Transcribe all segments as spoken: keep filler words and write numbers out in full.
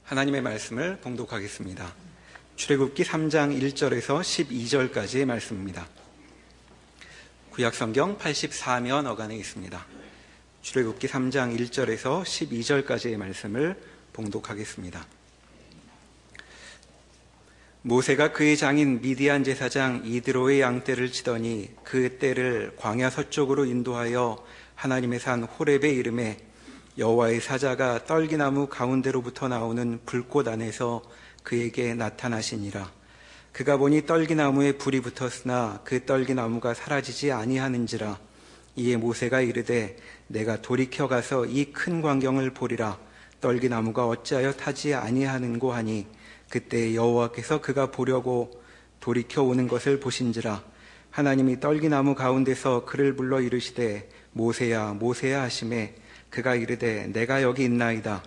하나님의 말씀을 봉독하겠습니다. 출애굽기 삼 장 일 절에서 십이 절까지의 말씀입니다. 구약성경 팔십사 면 어간에 있습니다. 출애굽기 삼 장 일 절에서 십이 절까지의 말씀을 봉독하겠습니다. 모세가 그의 장인 미디안 제사장 이드로의 양떼를 치더니 그 떼를 광야 서쪽으로 인도하여 하나님의 산 호렙에 이르매 여호와의 사자가 떨기나무 가운데로부터 나오는 불꽃 안에서 그에게 나타나시니라. 그가 보니 떨기나무에 불이 붙었으나 그 떨기나무가 사라지지 아니하는지라. 이에 모세가 이르되 내가 돌이켜 가서 이 큰 광경을 보리라. 떨기나무가 어찌하여 타지 아니하는고 하니 그때 여호와께서 그가 보려고 돌이켜 오는 것을 보신지라. 하나님이 떨기나무 가운데서 그를 불러 이르시되 모세야 모세야 하시매 그가 이르되 내가 여기 있나이다.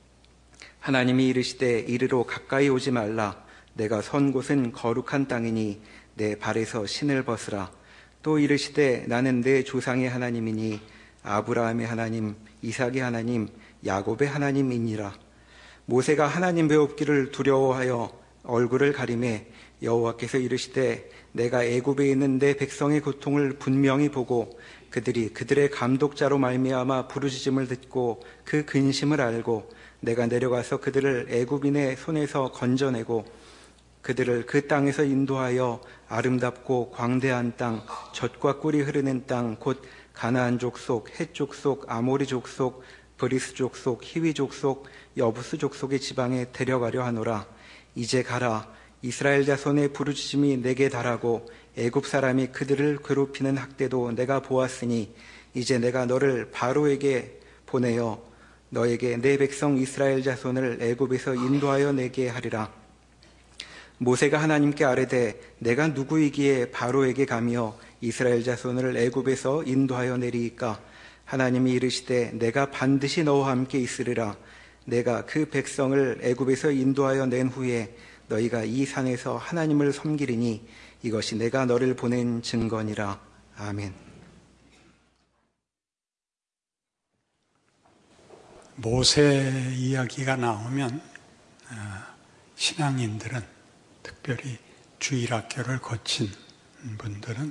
하나님이 이르시되 이리로 가까이 오지 말라. 내가 선 곳은 거룩한 땅이니 내 발에서 신을 벗으라. 또 이르시되 나는 내 조상의 하나님이니 아브라함의 하나님, 이삭의 하나님, 야곱의 하나님이니라. 모세가 하나님 배웁기를 두려워하여 얼굴을 가리매 여호와께서 이르시되 내가 애굽에 있는 내 백성의 고통을 분명히 보고 그들이 그들의 감독자로 말미암아 부르짖음을 듣고 그 근심을 알고 내가 내려가서 그들을 애굽인의 손에서 건져내고 그들을 그 땅에서 인도하여 아름답고 광대한 땅, 젖과 꿀이 흐르는 땅, 곧 가나안 족속, 헷 족속, 아모리 족속, 브리스 족속, 히위 족속, 여부스 족속의 지방에 데려가려 하노라. 이제 가라. 이스라엘 자손의 부르짖음이 내게 달하고 애굽 사람이 그들을 괴롭히는 학대도 내가 보았으니 이제 내가 너를 바로에게 보내어 너에게 내 백성 이스라엘 자손을 애굽에서 인도하여 내게 하리라. 모세가 하나님께 아뢰되 내가 누구이기에 바로에게 가며 이스라엘 자손을 애굽에서 인도하여 내리이까? 하나님이 이르시되 내가 반드시 너와 함께 있으리라. 내가 그 백성을 애굽에서 인도하여 낸 후에 너희가 이 산에서 하나님을 섬기리니 이것이 내가 너를 보낸 증거니라. 아멘. 모세 이야기가 나오면 신앙인들은, 특별히 주일학교를 거친 분들은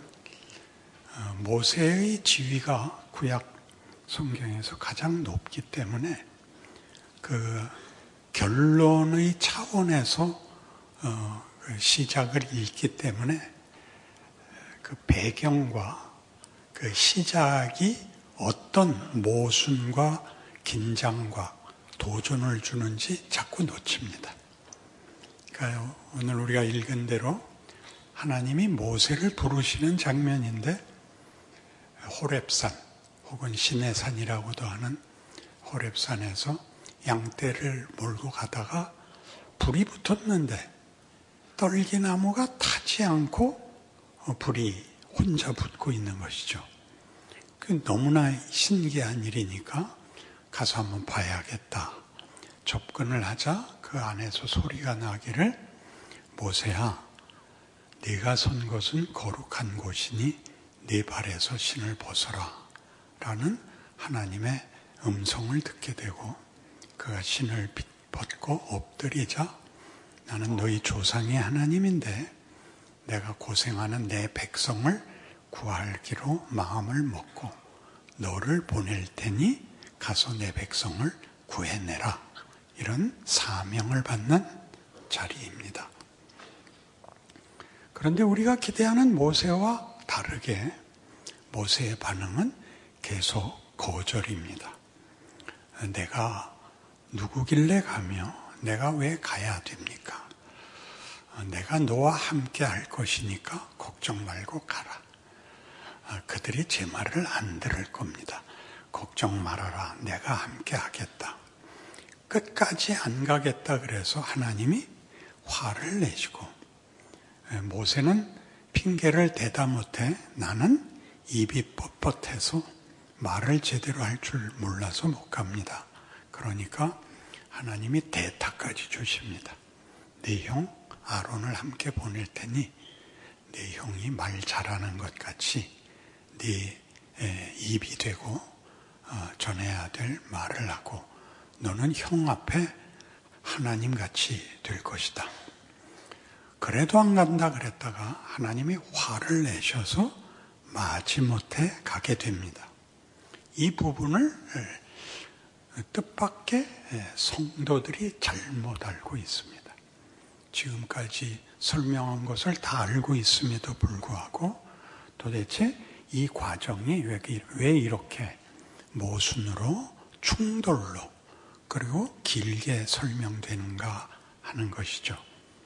모세의 지위가 구약 성경에서 가장 높기 때문에 그 결론의 차원에서 어, 그 시작을 읽기 때문에 그 배경과 그 시작이 어떤 모순과 긴장과 도전을 주는지 자꾸 놓칩니다. 그러니까 오늘 우리가 읽은 대로 하나님이 모세를 부르시는 장면인데 호렙산 혹은 시내산이라고도 하는 호렙산에서 양떼를 몰고 가다가 불이 붙었는데 떨기나무가 타지 않고 불이 혼자 붙고 있는 것이죠. 그 너무나 신기한 일이니까 가서 한번 봐야겠다. 접근을 하자 그 안에서 소리가 나기를 모세야 네가 선 곳은 거룩한 곳이니 네 발에서 신을 벗어라 라는 하나님의 음성을 듣게 되고 그가 신을 벗고 엎드리자 나는 너희 조상의 하나님인데 내가 고생하는 내 백성을 구하기로 마음을 먹고 너를 보낼 테니 가서 내 백성을 구해내라. 이런 사명을 받는 자리입니다. 그런데 우리가 기대하는 모세와 다르게 모세의 반응은 계속 거절입니다. 내가 누구길래 가며 내가 왜 가야 됩니까? 내가 너와 함께 할 것이니까 걱정 말고 가라. 그들이 제 말을 안 들을 겁니다. 걱정 말아라. 내가 함께 하겠다. 끝까지 안 가겠다 그래서 하나님이 화를 내시고 모세는 핑계를 대다 못해 나는 입이 뻣뻣해서 말을 제대로 할 줄 몰라서 못 갑니다. 그러니까 하나님이 대타까지 주십니다. 네 형 아론을 함께 보낼 테니 네 형이 말 잘하는 것 같이 네 입이 되고 전해야 될 말을 하고 너는 형 앞에 하나님같이 될 것이다. 그래도 안 간다 그랬다가 하나님이 화를 내셔서 마지못해 가게 됩니다. 이 부분을 뜻밖의 성도들이 잘못 알고 있습니다. 지금까지 설명한 것을 다 알고 있음에도 불구하고 도대체 이 과정이 왜 이렇게 모순으로 충돌로 그리고 길게 설명되는가 하는 것이죠.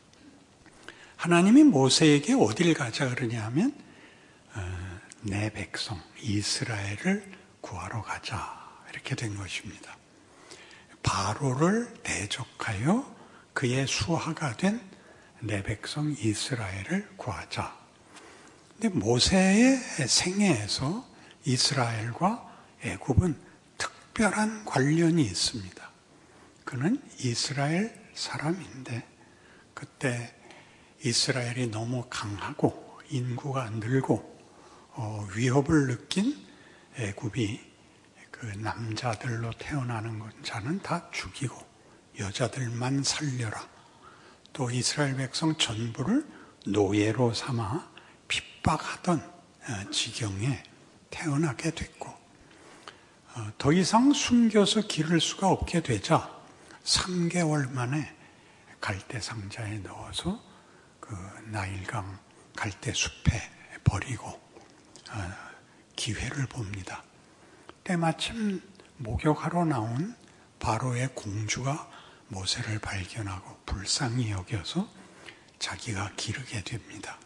하나님이 모세에게 어딜 가자 그러냐 하면 어, 내 백성 이스라엘을 구하러 가자 이렇게 된 것입니다. 바로를 대적하여 그의 수하가 된 내 백성 이스라엘을 구하자. 근데 모세의 생애에서 이스라엘과 애굽은 특별한 관련이 있습니다. 그는 이스라엘 사람인데 그때 이스라엘이 너무 강하고 인구가 늘고 어, 위협을 느낀 애굽이 그 남자들로 태어나는 자는 다 죽이고 여자들만 살려라. 또 이스라엘 백성 전부를 노예로 삼아 핍박하던 지경에 태어나게 됐고 더 이상 숨겨서 기를 수가 없게 되자 삼 개월 만에 갈대 상자에 넣어서 그 나일강 갈대 숲에 버리고 기회를 봅니다. 때마침 목욕하러 나온 바로의 공주가 모세를 발견하고 불쌍히 여겨서 자기가 기르게 됩니다.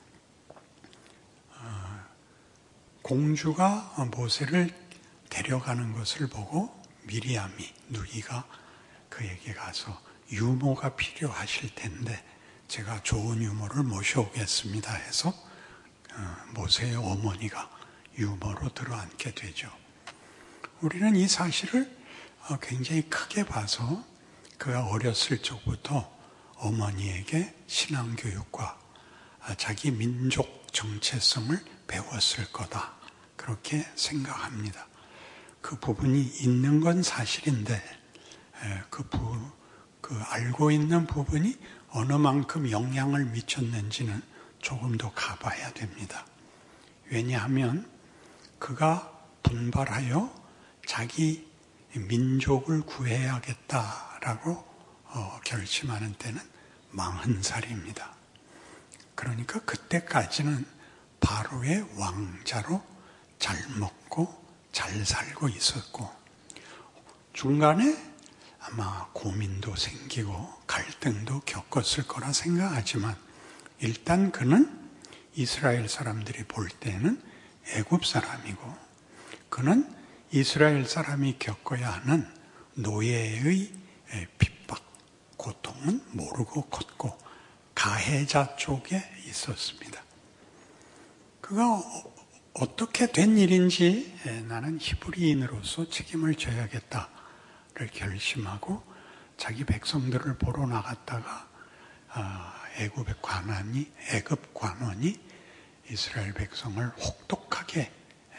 공주가 모세를 데려가는 것을 보고 미리암이 누이가 그에게 가서 유모가 필요하실 텐데 제가 좋은 유모를 모셔오겠습니다 해서 모세의 어머니가 유모로 들어앉게 되죠. 우리는 이 사실을 굉장히 크게 봐서 그가 어렸을 적부터 어머니에게 신앙교육과 자기 민족 정체성을 배웠을 거다. 그렇게 생각합니다. 그 부분이 있는 건 사실인데 그, 부, 그 알고 있는 부분이 어느 만큼 영향을 미쳤는지는 조금 더 가봐야 됩니다. 왜냐하면 그가 분발하여 자기 민족을 구해야겠다라고 어, 결심하는 때는 마흔 살입니다. 그러니까 그때까지는 바로의 왕자로 잘 먹고 잘 살고 있었고 중간에 아마 고민도 생기고 갈등도 겪었을 거라 생각하지만 일단 그는 이스라엘 사람들이 볼 때는 애굽 사람이고 그는 이스라엘 사람이 겪어야 하는 노예의 핍박, 고통은 모르고 컸고 가해자 쪽에 있었습니다. 그가 어떻게 된 일인지 나는 히브리인으로서 책임을 져야겠다를 결심하고 자기 백성들을 보러 나갔다가 애굽의 관원이 애굽 관원이 이스라엘 백성을 혹독하게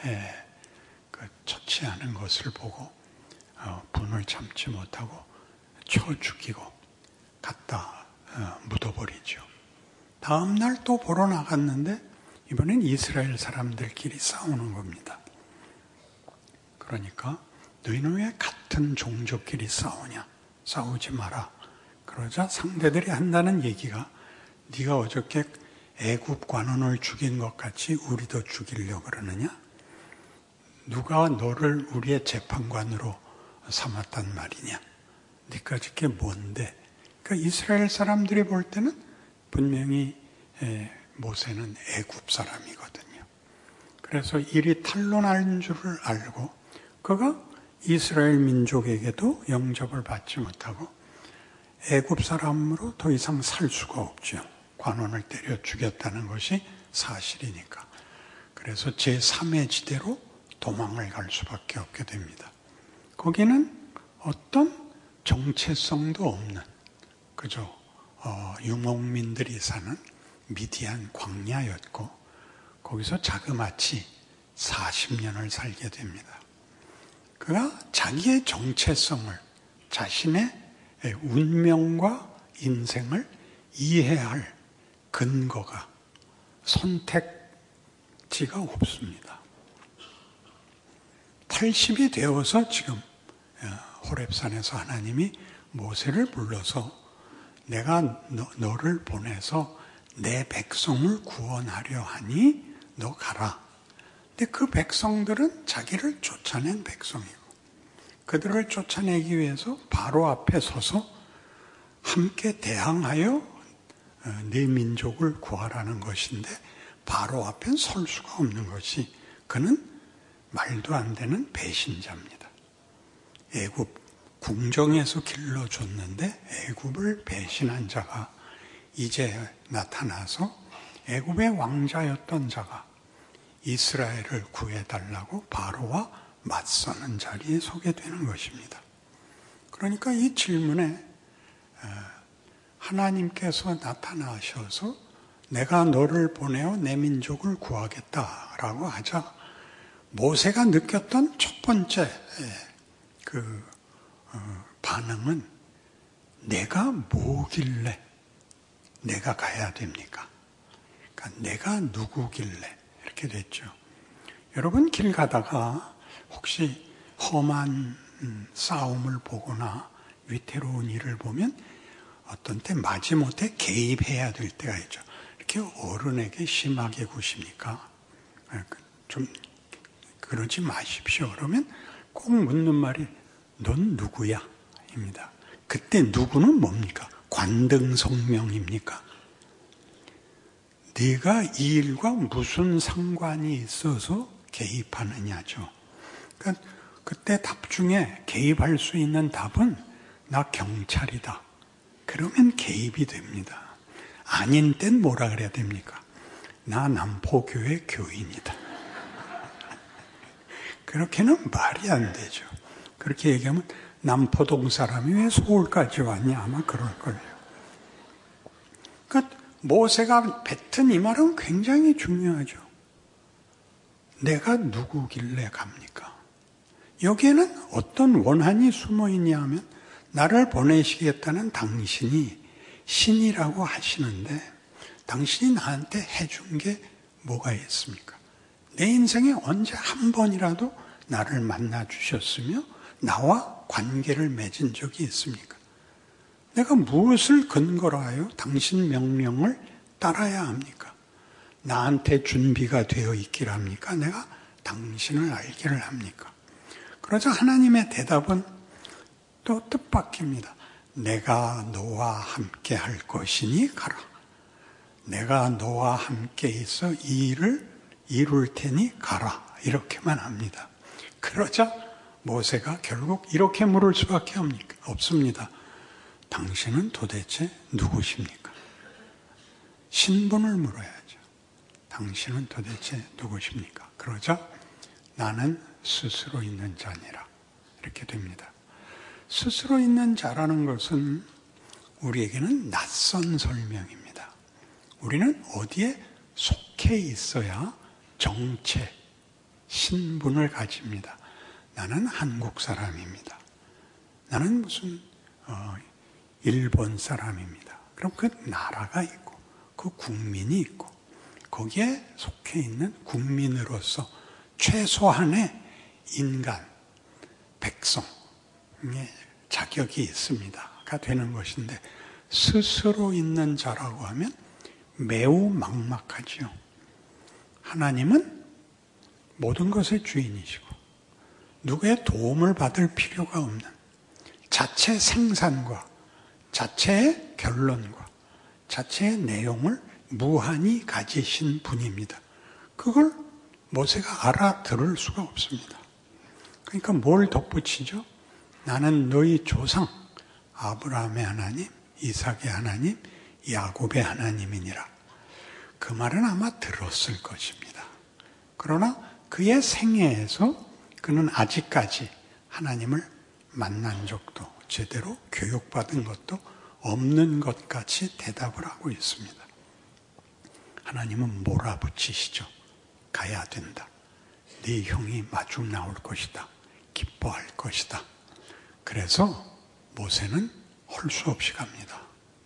처치하는 것을 보고 분을 참지 못하고 쳐 죽이고 갖다 묻어버리죠. 다음 날 또 보러 나갔는데 이번엔 이스라엘 사람들끼리 싸우는 겁니다. 그러니까 너희는 왜 같은 종족끼리 싸우냐? 싸우지 마라. 그러자 상대들이 한다는 얘기가 네가 어저께 애굽 관원을 죽인 것 같이 우리도 죽이려고 그러느냐? 누가 너를 우리의 재판관으로 삼았단 말이냐? 네가 저게 뭔데? 그러니까 이스라엘 사람들이 볼 때는 분명히 모세는 애굽 사람이거든요. 그래서 일이 탄로난 줄을 알고 그가 이스라엘 민족에게도 영접을 받지 못하고 애굽 사람으로 더 이상 살 수가 없죠. 관원을 때려 죽였다는 것이 사실이니까. 그래서 제삼의 지대로 도망을 갈 수밖에 없게 됩니다. 거기는 어떤 정체성도 없는 그저 어, 유목민들이 사는 미디안 광야였고 거기서 자그마치 사십 년을 살게 됩니다. 그가 자기의 정체성을 자신의 운명과 인생을 이해할 근거가, 선택지가 없습니다. 팔십이 되어서 지금 호렙산에서 하나님이 모세를 불러서 내가 너, 너를 보내서 내 백성을 구원하려 하니 너 가라. 근데 그 백성들은 자기를 쫓아낸 백성이고, 그들을 쫓아내기 위해서 바로 앞에 서서 함께 대항하여 내 민족을 구하라는 것인데, 바로 앞엔 설 수가 없는 것이, 그는 말도 안 되는 배신자입니다. 애굽 궁정에서 길러줬는데 애굽을 배신한 자가 이제 나타나서 애굽의 왕자였던 자가 이스라엘을 구해달라고 바로와 맞서는 자리에 서게 되는 것입니다. 그러니까 이 질문에 하나님께서 나타나셔서 내가 너를 보내어 내 민족을 구하겠다라고 하자, 모세가 느꼈던 첫 번째 그 반응은 내가 뭐길래 내가 가야 됩니까? 그러니까 내가 누구길래 이렇게 됐죠. 여러분, 길 가다가 혹시 험한 싸움을 보거나 위태로운 일을 보면 어떤 때 마지못해 개입해야 될 때가 있죠. 이렇게 어른에게 심하게 구십니까? 좀 그러지 마십시오. 그러면 꼭 묻는 말이 넌 누구야? 입니다. 그때 누구는 뭡니까? 관등성명입니까? 네가 이 일과 무슨 상관이 있어서 개입하느냐죠. 그러니까 그때 답 중에 개입할 수 있는 답은 나 경찰이다. 그러면 개입이 됩니다. 아닌 땐 뭐라 그래야 됩니까? 나 남포교회 교인이다. 그렇게는 말이 안 되죠. 그렇게 얘기하면 남포동 사람이 왜 서울까지 왔냐, 아마 그럴걸요. 그러니까 모세가 뱉은 이 말은 굉장히 중요하죠. 내가 누구길래 갑니까? 여기에는 어떤 원한이 숨어 있냐 하면, 나를 보내시겠다는 당신이 신이라고 하시는데 당신이 나한테 해준 게 뭐가 있습니까? 내 인생에 언제 한 번이라도 나를 만나 주셨으며 나와 관계를 맺은 적이 있습니까? 내가 무엇을 근거로 하여 당신 명령을 따라야 합니까? 나한테 준비가 되어 있기를 합니까? 내가 당신을 알기를 합니까? 그러자 하나님의 대답은 또 뜻밖입니다. 내가 너와 함께 할 것이니 가라. 내가 너와 함께 있어 이 일을 이룰 테니 가라. 이렇게만 합니다. 그러자 모세가 결국 이렇게 물을 수밖에 없습니다. 당신은 도대체 누구십니까? 신분을 물어야죠. 당신은 도대체 누구십니까? 그러자 나는 스스로 있는 자니라. 이렇게 됩니다. 스스로 있는 자라는 것은 우리에게는 낯선 설명입니다. 우리는 어디에 속해 있어야 정체, 신분을 가집니다. 나는 한국 사람입니다. 나는 무슨 어, 일본 사람입니다. 그럼 그 나라가 있고 그 국민이 있고 거기에 속해 있는 국민으로서 최소한의 인간, 백성의 자격이 있습니다가 되는 것인데, 스스로 있는 자라고 하면 매우 막막하지요. 하나님은 모든 것의 주인이시고 누구의 도움을 받을 필요가 없는 자체 생산과 자체의 결론과 자체의 내용을 무한히 가지신 분입니다. 그걸 모세가 알아들을 수가 없습니다. 그러니까 뭘 덧붙이죠? 나는 너희 조상 아브라함의 하나님, 이삭의 하나님, 야곱의 하나님이니라. 그 말은 아마 들었을 것입니다. 그러나 그의 생애에서 그는 아직까지 하나님을 만난 적도 제대로 교육받은 것도 없는 것 같이 대답을 하고 있습니다. 하나님은 몰아붙이시죠. 가야 된다. 네 형이 마중 나올 것이다. 기뻐할 것이다. 그래서 모세는 헐 수 없이 갑니다.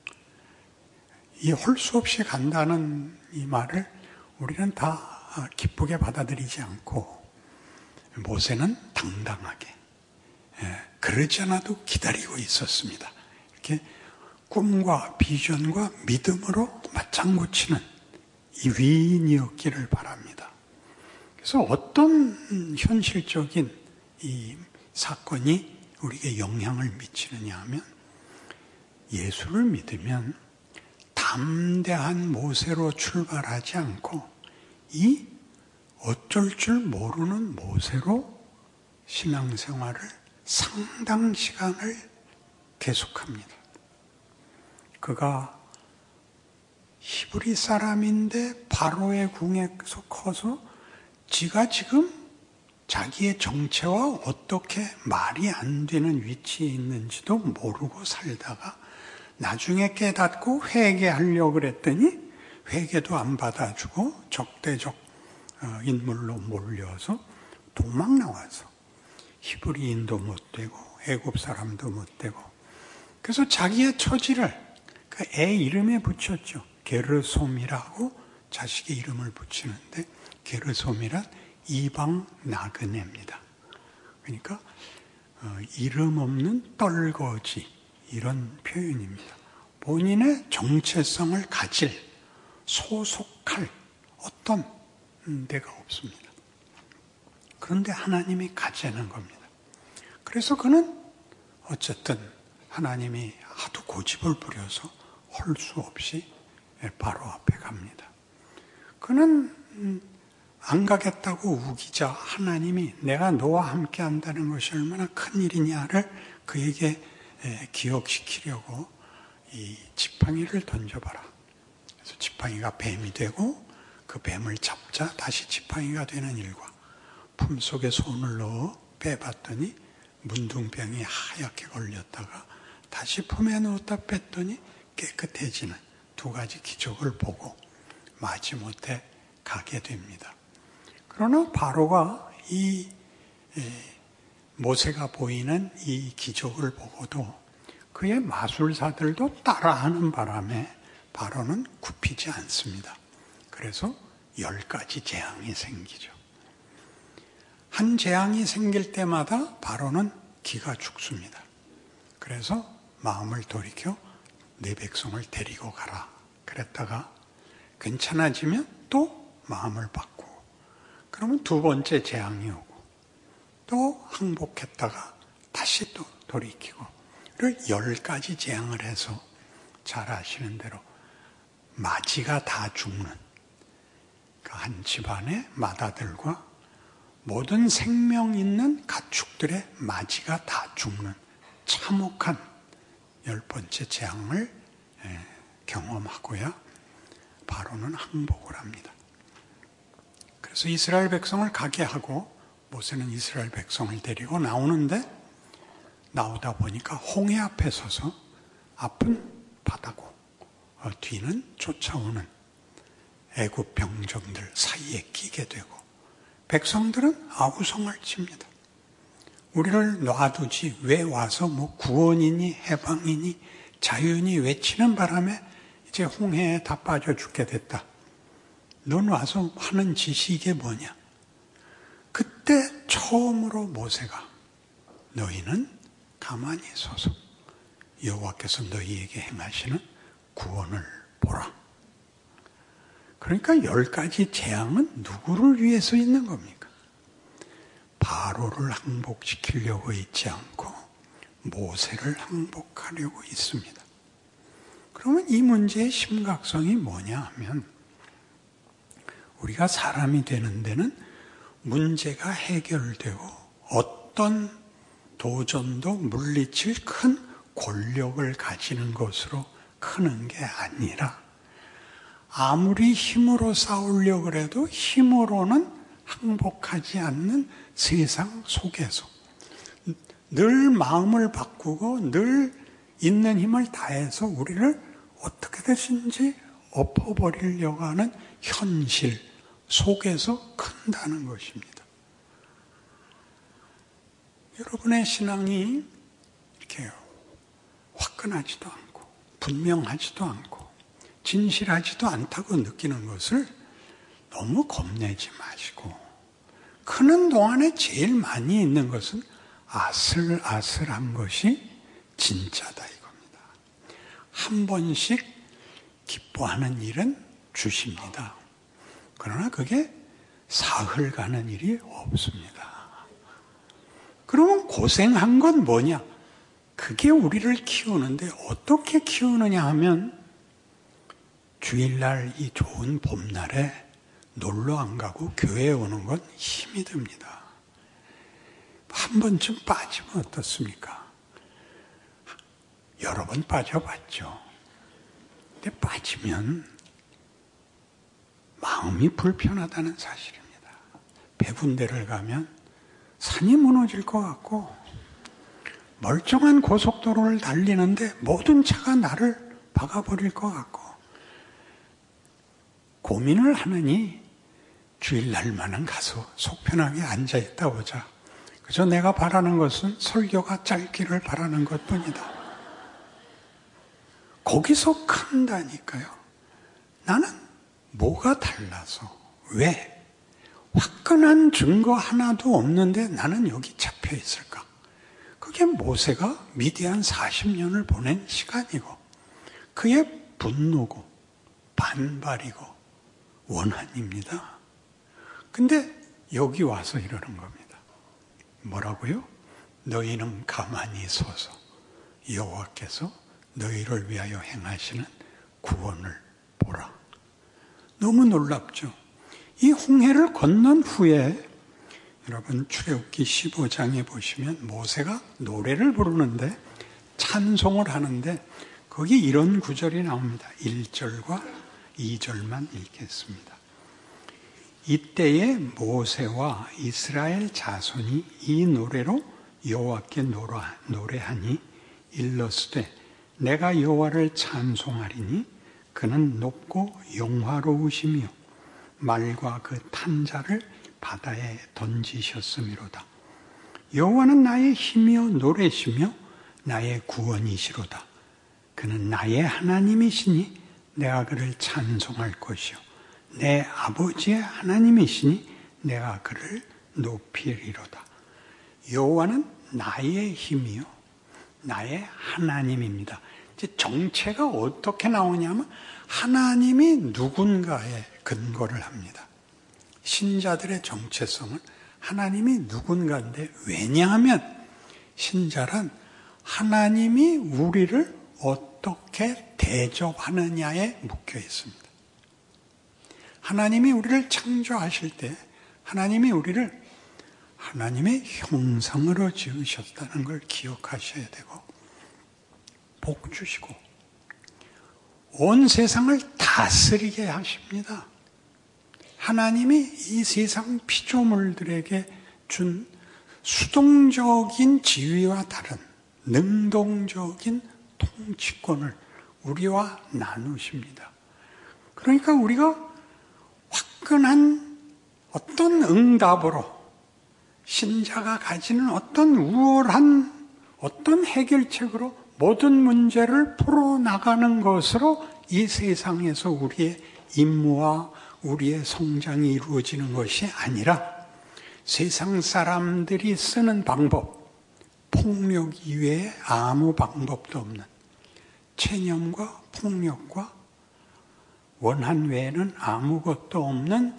이 헐 수 없이 간다는 이 말을 우리는 다 기쁘게 받아들이지 않고 모세는 당당하게 그러지 않아도 기다리고 있었습니다. 이렇게 꿈과 비전과 믿음으로 맞장구 치는 이 위인이었기를 바랍니다. 그래서 어떤 현실적인 이 사건이 우리에게 영향을 미치느냐 하면 예수를 믿으면 담대한 모세로 출발하지 않고 이 어쩔 줄 모르는 모세로 신앙생활을 상당 시간을 계속합니다. 그가 히브리 사람인데 바로의 궁에서 커서 지가 지금 자기의 정체와 어떻게 말이 안 되는 위치에 있는지도 모르고 살다가 나중에 깨닫고 회개하려고 그랬더니 회개도 안 받아주고 적대적 인물로 몰려서 도망 나와서 히브리인도 못 되고 애굽 사람도 못 되고 그래서 자기의 처지를 그 애 이름에 붙였죠. 게르솜이라고 자식의 이름을 붙이는데 게르솜이란 이방 나그네입니다. 그러니까 어, 이름 없는 떨거지 이런 표현입니다. 본인의 정체성을 가질 소속할 어떤 데가 없습니다. 그런데 하나님이 가지는 겁니다. 그래서 그는 어쨌든 하나님이 하도 고집을 부려서 헐 수 없이 바로 앞에 갑니다. 그는 안 가겠다고 우기자 하나님이 내가 너와 함께 한다는 것이 얼마나 큰 일이냐를 그에게 기억시키려고 이 지팡이를 던져봐라. 그래서 지팡이가 뱀이 되고 그 뱀을 잡자 다시 지팡이가 되는 일과 품속에 손을 넣어 빼봤더니 문둥병이 하얗게 걸렸다가 다시 품에 넣었다 뺐더니 깨끗해지는 두 가지 기적을 보고 마지못해 가게 됩니다. 그러나 바로가 이 모세가 보이는 이 기적을 보고도 그의 마술사들도 따라하는 바람에 바로는 굽히지 않습니다. 그래서 열 가지 재앙이 생기죠. 한 재앙이 생길 때마다 바로는 기가 죽습니다. 그래서 마음을 돌이켜 내 백성을 데리고 가라 그랬다가 괜찮아지면 또 마음을 바꾸고 그러면 두 번째 재앙이 오고 또 항복했다가 다시 또 돌이키고 열 가지 재앙을 해서 잘 아시는 대로 마지가 다 죽는 한 집안의 마다들과 모든 생명 있는 가축들의 마지가 다 죽는 참혹한 열 번째 재앙을 경험하고야 바로는 항복을 합니다. 그래서 이스라엘 백성을 가게 하고 모세는 이스라엘 백성을 데리고 나오는데 나오다 보니까 홍해 앞에 서서 앞은 바다고 뒤는 쫓아오는 애굽 병정들 사이에 끼게 되고 백성들은 아우성을 칩니다. 우리를 놔두지 왜 와서 뭐 구원이니 해방이니 자유니 외치는 바람에 이제 홍해에 다 빠져 죽게 됐다. 넌 와서 하는 짓이 이게 뭐냐? 그때 처음으로 모세가 너희는 가만히 서서 여호와께서 너희에게 행하시는 구원을 보라. 그러니까 열 가지 재앙은 누구를 위해서 있는 겁니까? 바로를 항복시키려고 있지 않고 모세를 항복하려고 있습니다. 그러면 이 문제의 심각성이 뭐냐 하면 우리가 사람이 되는 데는 문제가 해결되고 어떤 도전도 물리칠 큰 권력을 가지는 것으로 크는 게 아니라 아무리 힘으로 싸우려고 해도 힘으로는 항복하지 않는 세상 속에서 늘 마음을 바꾸고 늘 있는 힘을 다해서 우리를 어떻게든지 엎어버리려고 하는 현실 속에서 큰다는 것입니다. 여러분의 신앙이 이렇게 화끈하지도 않고 분명하지도 않고 진실하지도 않다고 느끼는 것을 너무 겁내지 마시고, 크는 동안에 제일 많이 있는 것은 아슬아슬한 것이 진짜다 이겁니다. 한 번씩 기뻐하는 일은 주십니다. 그러나 그게 사흘 가는 일이 없습니다. 그러면 고생한 건 뭐냐? 그게 우리를 키우는데 어떻게 키우느냐 하면, 주일날 이 좋은 봄날에 놀러 안 가고 교회에 오는 건 힘이 듭니다. 한 번쯤 빠지면 어떻습니까? 여러 번 빠져봤죠. 근데 빠지면 마음이 불편하다는 사실입니다. 배분 데를 가면 산이 무너질 것 같고, 멀쩡한 고속도로를 달리는데 모든 차가 나를 박아버릴 것 같고, 고민을 하느니 주일날만은 가서 속편하게 앉아있다 오자. 그저 내가 바라는 것은 설교가 짧기를 바라는 것뿐이다. 거기서 큰다니까요. 나는 뭐가 달라서, 왜? 화끈한 증거 하나도 없는데 나는 여기 잡혀 있을까? 그게 모세가 미디안 사십 년을 보낸 시간이고, 그의 분노고 반발이고 원한입니다. 근데 여기 와서 이러는 겁니다. 뭐라고요? 너희는 가만히 서서 여호와께서 너희를 위하여 행하시는 구원을 보라. 너무 놀랍죠? 이 홍해를 건넌 후에 여러분 출애굽기 십오 장에 보시면 모세가 노래를 부르는데, 찬송을 하는데 거기 이런 구절이 나옵니다. 일 절과 이 절만 읽겠습니다. 이때에 모세와 이스라엘 자손이 이 노래로 여호와께 노래하니 일러스되 내가 여호와를 찬송하리니 그는 높고 영화로우시며 말과 그 탄자를 바다에 던지셨음이로다. 여호와는 나의 힘이요 노래시며 나의 구원이시로다. 그는 나의 하나님이시니 내가 그를 찬송할 것이요 내 아버지의 하나님이시니 내가 그를 높이리로다. 여호와는 나의 힘이요 나의 하나님입니다. 이제 정체가 어떻게 나오냐면, 하나님이 누군가에 근거를 합니다. 신자들의 정체성은 하나님이 누군가인데, 왜냐하면 신자란 하나님이 우리를 어떻게 대접하느냐에 묶여 있습니다. 하나님이 우리를 창조하실 때 하나님이 우리를 하나님의 형상으로 지으셨다는 걸 기억하셔야 되고, 복 주시고 온 세상을 다스리게 하십니다. 하나님이 이 세상 피조물들에게 준 수동적인 지위와 다른 능동적인 통치권을 우리와 나누십니다. 그러니까 우리가 화끈한 어떤 응답으로, 신자가 가지는 어떤 우월한 어떤 해결책으로 모든 문제를 풀어나가는 것으로 이 세상에서 우리의 임무와 우리의 성장이 이루어지는 것이 아니라, 세상 사람들이 쓰는 방법, 폭력 이외에 아무 방법도 없는 체념과 폭력과 원한 외에는 아무것도 없는,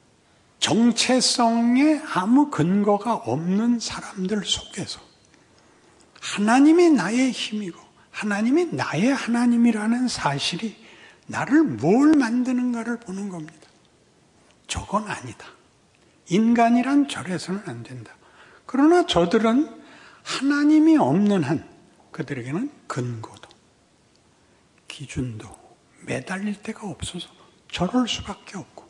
정체성에 아무 근거가 없는 사람들 속에서 하나님이 나의 힘이고 하나님이 나의 하나님이라는 사실이 나를 뭘 만드는가를 보는 겁니다. 저건 아니다. 인간이란 저래서는 안 된다. 그러나 저들은 하나님이 없는 한 그들에게는 근거도 기준도 매달릴 데가 없어서 저럴 수밖에 없고,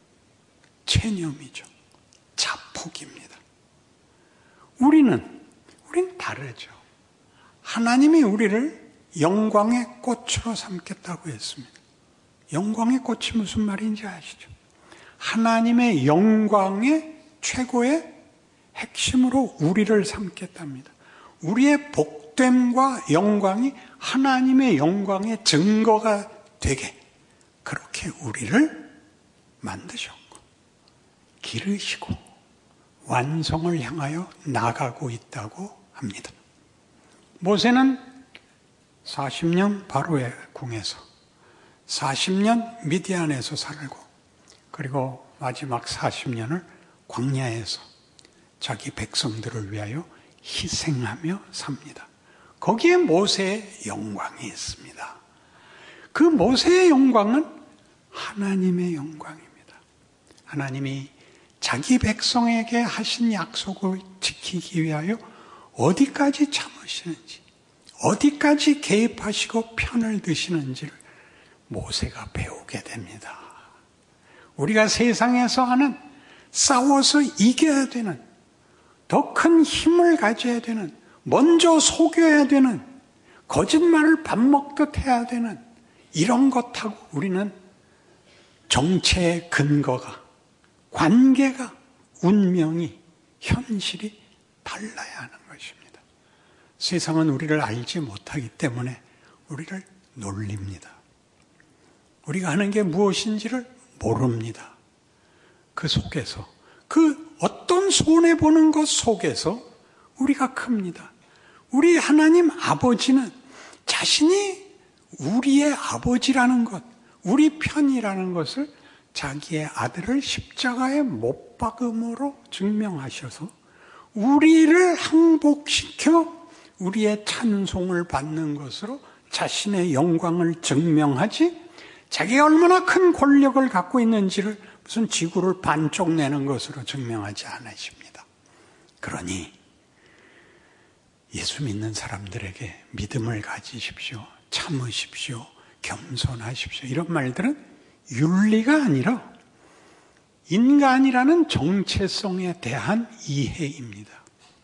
체념이죠. 자폭입니다. 우리는, 우린 다르죠. 하나님이 우리를 영광의 꽃으로 삼겠다고 했습니다. 영광의 꽃이 무슨 말인지 아시죠? 하나님의 영광의 최고의 핵심으로 우리를 삼겠답니다. 우리의 복 복됨과 영광이 하나님의 영광의 증거가 되게 그렇게 우리를 만드셨고 기르시고 완성을 향하여 나가고 있다고 합니다. 모세는 사십 년 바로의 궁에서 사십 년 미디안에서 살고 그리고 마지막 사십 년을 광야에서 자기 백성들을 위하여 희생하며 삽니다. 거기에 모세의 영광이 있습니다. 그 모세의 영광은 하나님의 영광입니다. 하나님이 자기 백성에게 하신 약속을 지키기 위하여 어디까지 참으시는지, 어디까지 개입하시고 편을 드시는지를 모세가 배우게 됩니다. 우리가 세상에서 하는 싸워서 이겨야 되는, 더 큰 힘을 가져야 되는, 먼저 속여야 되는, 거짓말을 밥 먹듯 해야 되는 이런 것하고 우리는 정체의 근거가, 관계가, 운명이, 현실이 달라야 하는 것입니다. 세상은 우리를 알지 못하기 때문에 우리를 놀립니다. 우리가 하는 게 무엇인지를 모릅니다. 그 속에서, 그 어떤 손해보는 것 속에서 우리가 큽니다. 우리 하나님 아버지는 자신이 우리의 아버지라는 것, 우리 편이라는 것을 자기의 아들을 십자가에 못 박음으로 증명하셔서 우리를 항복시켜 우리의 찬송을 받는 것으로 자신의 영광을 증명하지, 자기가 얼마나 큰 권력을 갖고 있는지를 무슨 지구를 반쪽 내는 것으로 증명하지 않으십니다. 그러니 예수 믿는 사람들에게 믿음을 가지십시오, 참으십시오, 겸손하십시오, 이런 말들은 윤리가 아니라 인간이라는 정체성에 대한 이해입니다.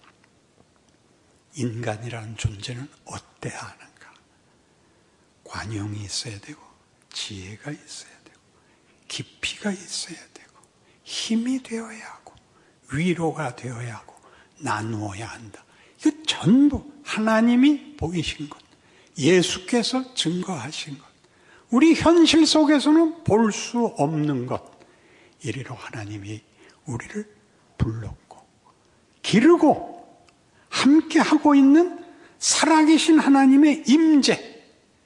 인간이라는 존재는 어때야 하는가? 관용이 있어야 되고, 지혜가 있어야 되고, 깊이가 있어야 되고, 힘이 되어야 하고, 위로가 되어야 하고, 나누어야 한다. 이거 전부 하나님이 보이신 것, 예수께서 증거하신 것, 우리 현실 속에서는 볼 수 없는 것, 이리로 하나님이 우리를 불렀고 기르고 함께 하고 있는 살아계신 하나님의 임재,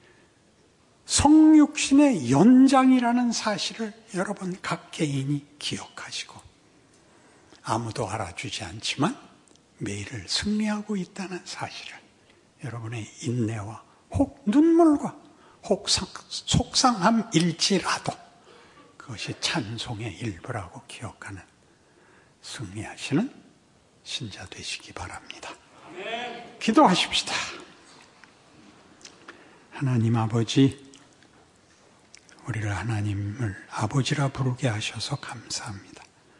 성육신의 연장이라는 사실을 여러분 각 개인이 기억하시고, 아무도 알아주지 않지만 매일을 승리하고 있다는 사실을 여러분의 인내와 혹 눈물과 혹 속상함일지라도 그것이 찬송의 일부라고 기억하는 승리하시는 신자 되시기 바랍니다. 네. 기도하십시다. 하나님 아버지, 우리를 하나님을 아버지라 부르게 하셔서 감사합니다.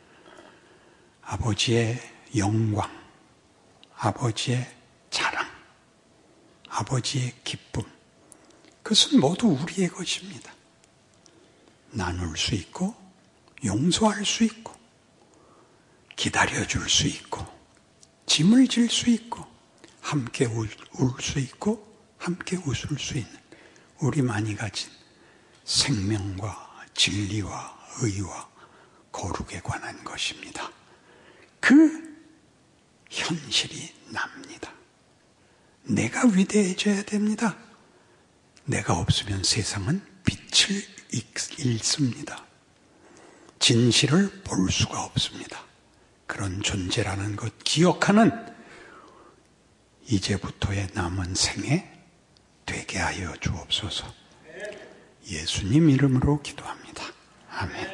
아버지의 영광, 아버지의 자랑, 아버지의 기쁨, 그것은 모두 우리의 것입니다. 나눌 수 있고, 용서할 수 있고, 기다려줄 수 있고, 짐을 질 수 있고, 함께 울 수 있고, 함께 웃을 수 있는 우리만이 가진 생명과 진리와 의와 거룩에 관한 것입니다. 그 현실이 납니다. 내가 위대해져야 됩니다. 내가 없으면 세상은 빛을 잃습니다. 진실을 볼 수가 없습니다. 그런 존재라는 것 기억하는 이제부터의 남은 생에 되게 하여 주옵소서. 예수님 이름으로 기도합니다. 아멘.